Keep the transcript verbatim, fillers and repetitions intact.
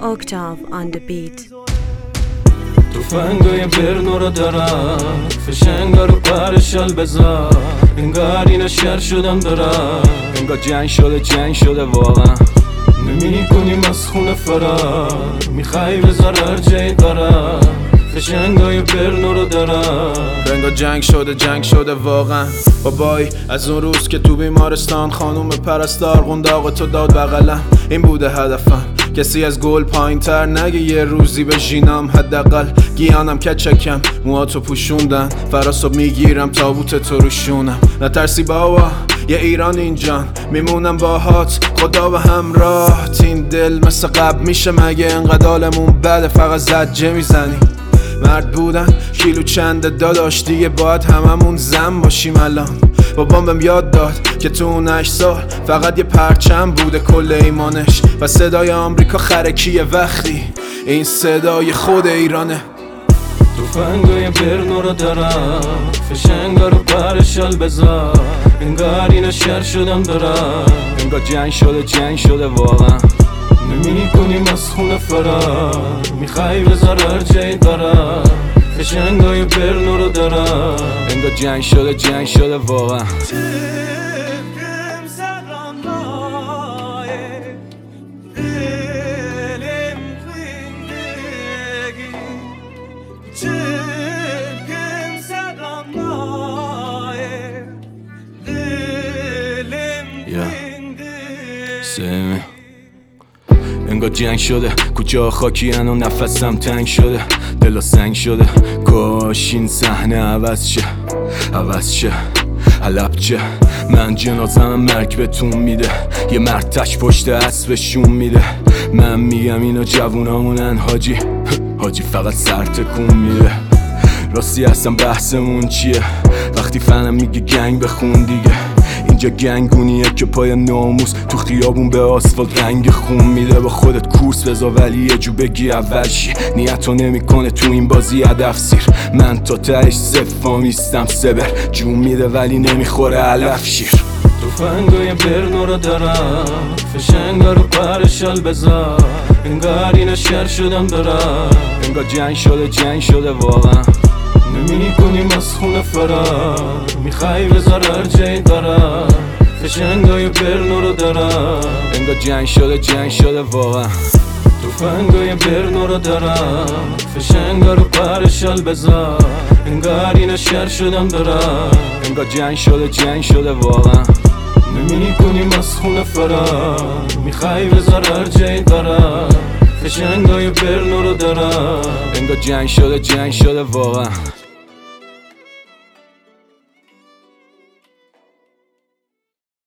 Octave on the beat. توفنگای برنو رو دارم فشنگا رو پرشال بذار انگار اینا شر شدم دارم انگار جنگ شده جنگ شده واقعا نمی کنیم از خونه فرار میخوای بذار هر جایی دارم فشنگای برنو رو دارم انگار جنگ شده جنگ شده واقعا بابای از اون روز که تو بیمارستان خانوم پرستار قنداق تو داد بغلم این بوده هدفم کسی از گل پایین تر نگه یه روزی به جینم حداقل گیانم کچکم موهاتو پوشوندن فراسو میگیرم تابوت تو روشونم نترسی بابا یه ایران اینجان میمونم باهات خدا و همراهت این دل مثل قبل میشه مگه انقدر حالمون بده فقط زجه میزنی مرد بودن کیلو چنده داداش دیگه باید هممون زن باشیم الان بابام بهم یاد داد که تو اون هشت سال فقط یه پرچم بوده کل ایمانش و صدای آمریکا خرکیه وقتی این صدای خود ایرانه توفنگای برنو رو دارم فشنگا رو پرشال بذار انگار اینا شر شدم دارم انگار جنگ شده جنگ شده واقعا نمی کنیم از خونه فرار میخوای بذار هر جایی دارم فشنگای برنو رو دارم انگار جنگ شده جنگ شده واقعا سمی انگار جنگ شده کوچه ها خاکی و نفسم تنگ شده دلا سنگ شده کاش این صحنه عوض شه عوض شه حلب چه من جنازم مرگ بهتون میده یه مرد تش پشت اسبشون میده من میگم اینا جوونامونن حاجی حاجی فقط سر تکون میده راستی اصلا بحثمون چیه وقتی فنم میگه گنگ بخون دیگه اینجا گنگونیه که پای ناموس تو خیابون به آسفالت رنگ خون میده با خودت کورس بذار ولی یه جو بگی اول شی نیتو نمیکنه تو این بازی هدف سیر من تا تهش صفا میستم سبر جون میده ولی نمیخوره علف شیر توفنگای برنو رو دارم فشنگا رو پرشال بذار انگار اینا شر شدم دارم انگار جنگ شده جنگ شده واقعا نمی کنیم از خونه فرار میخوای بذار هر جایی دارم فشنگای برنو رو دارم انگار جنگ شده جنگ شده واقعا توفنگای برنو رو دارم فشنگا رو پرشال بذار انگار اینا شر شدم دارم انگار جنگ شده جنگ شده واقعا نمی کنیم از خونه فرار میخوای بذار هر جایی دارم فشنگای برنو رو دارم انگار جنگ شده جنگ شده واقعا